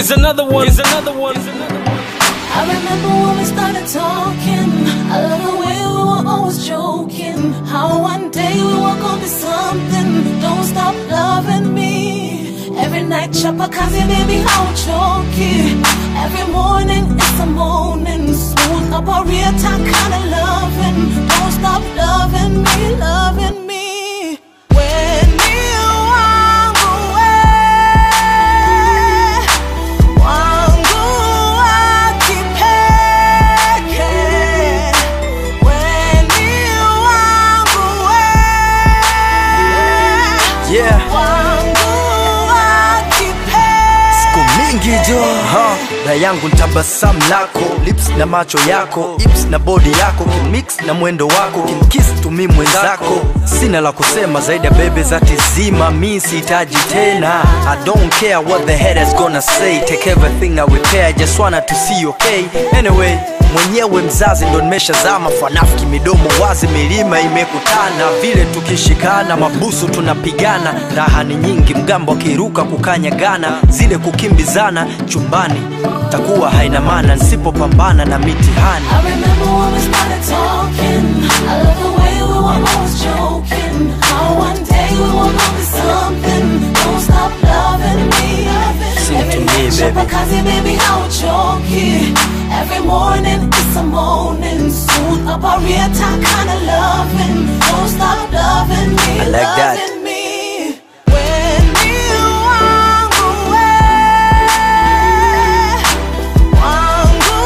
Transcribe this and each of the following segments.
Here's another one. Here's another one. I remember when we started talking. I love the way we were always joking. How one day we were gonna be something. Don't stop loving me. Every night chapakazi, baby, how choky. Every morning it's a morning. Smooth up a real time kind of loving. Don't stop loving me, loving me. When you walk away, wangu akipeke. When you walk away, Yeah. wangu akipeke. Siku mingi jo na yangu ntabasamu lako, lips na macho yako, hips na body yako, kimix na mwendo wako, kimkiss tumi mwenzako. Sina la kusema zaidi ya bebe za tizima, mi sihitaji tena. I don't care what the head is gonna say, take everything I repair, just wanna to see you okay. Anyway, mwenyewe mzazi ndo nimeshazama, fanafiki midomo wazi, milima imekutana. Vile tukishikana mabusu tunapigana, raha ni nyingi, mgambo akiruka kukanyagana. Zile kukimbizana chumbani takuwa haina maana nisipopambana na mitihani. I remember when we started talking. I love the way we were always joking. How one day we were gonna be something. Don't stop loving me. Sing to me, baby. Chapakazi, baby, how choky. Every morning it's a morning. Soon up a real time kind of loving. Don't stop loving me. I like that. Loving me. When you walk away, wangu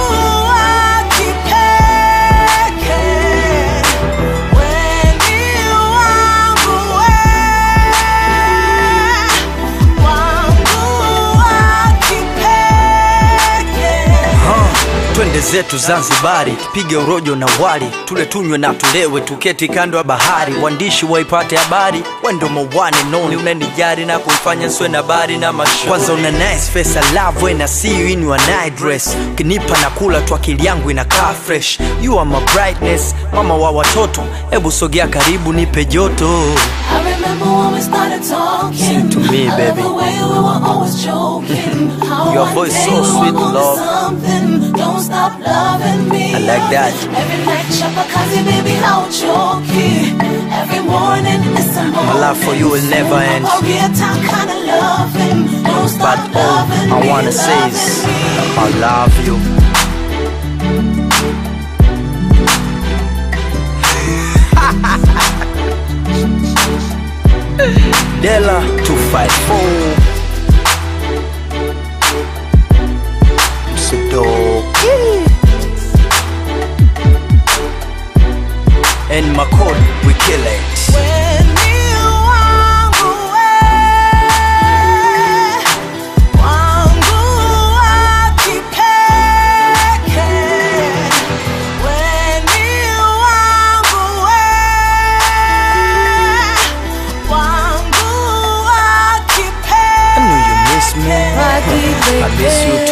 akipeke. When you walk away, wangu akipeke. Twende zetu Zanzibari, piga urojo na wali, tule tunywe na tulewe, tuketi kando ya bahari. Waandishi waipate habari, wendo mwane noni, unanijari na kuifanya swe na bari na masho. Kwanza una nice face, I love when I see you in your night dress. Ukinipa na kula tu akili yangu inakaa fresh. You are my brightness, mama wa watoto, ebu sogea karibu nipe joto. I remember when we started talking. Sing to me, I baby. love the way we were always joking. How Your one voice day so we were sweet, gonna be love. something. Don't stop loving me. I like that. Every night chapakazi, baby, how choky. Every morning it's a morning. My love for you will never end. A real time kind of loving. Don't stop But all loving I me, wanna say is loving me. I love you. Della 254 Sudoku and Makod, we kill it. When you walk away, wangu akipeke. When you walk away, wangu akipeke. I know you miss me, I miss you